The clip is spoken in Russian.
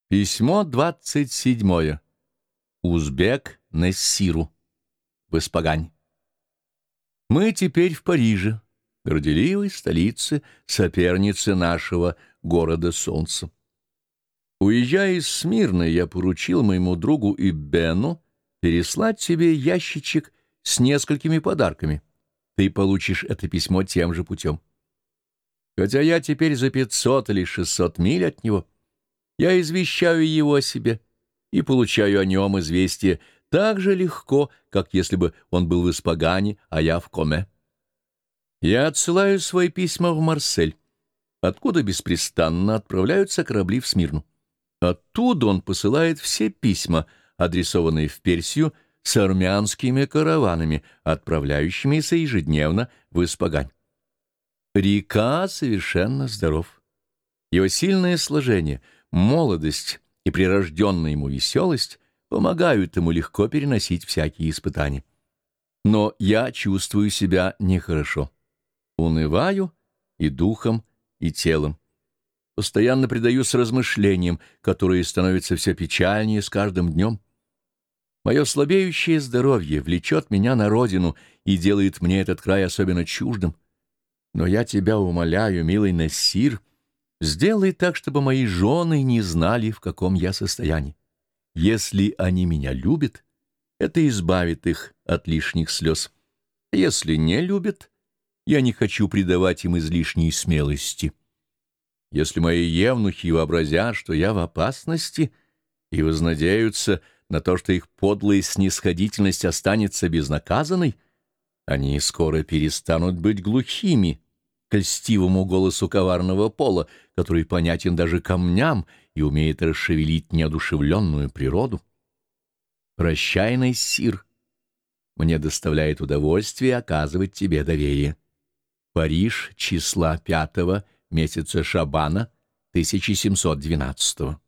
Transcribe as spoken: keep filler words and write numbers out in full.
Письмо двадцать седьмое. Узбек Нессиру. В Испагань. Мы теперь в Париже, горделивой столице, сопернице нашего города солнца. Уезжая из Смирны, я поручил моему другу Иббену переслать тебе ящичек с несколькими подарками. Ты получишь это письмо тем же путем. Хотя я теперь за пятьсот или шестьсот миль от него, я извещаю его о себе и получаю о нем известие так же легко, как если бы он был в Испагане, а я в Коме. Я отсылаю свои письма в Марсель, откуда беспрестанно отправляются корабли в Смирну. Оттуда он посылает все письма, адресованные в Персию, с армянскими караванами, отправляющимися ежедневно в Испагань. Река совершенно здоров. Его сильное сложение, молодость и прирожденная ему веселость помогают ему легко переносить всякие испытания. Но я чувствую себя нехорошо. Унываю и духом, и телом. Постоянно предаюсь размышлениям, которые становятся все печальнее с каждым днем. Мое слабеющее здоровье влечет меня на родину и делает мне этот край особенно чуждым. Но я тебя умоляю, милый Нессир, сделай так, чтобы мои жены не знали, в каком я состоянии. Если они меня любят, это избавит их от лишних слез. Если не любят, я не хочу придавать им излишней смелости. Если мои евнухи вообразят, что я в опасности, и вознадеются на то, что их подлая снисходительность останется безнаказанной, они скоро перестанут быть глухими к льстивому голосу коварного пола, который понятен даже камням и умеет расшевелить неодушевленную природу. Прощай, Нессир. Мне доставляет удовольствие оказывать тебе доверие. Париж, числа пятого месяца Шабана тысяча семьсот двенадцатого.